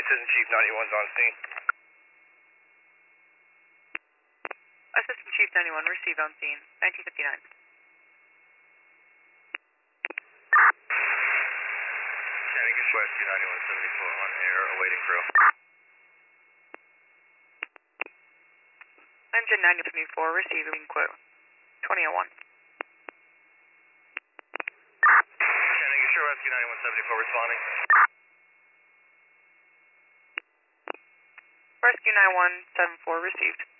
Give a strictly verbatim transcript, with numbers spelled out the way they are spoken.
Assistant Chief ninety-one's on scene. Assistant Chief ninety-one, received on scene, nineteen fifty-nine. Chattanooga Rescue ninety-one seventy-four on air, awaiting crew. Engine ninety seventy-four, receiving quote, twenty oh one. Chattanooga Rescue ninety-one seventy-four responding. Rescue nine one seven four received.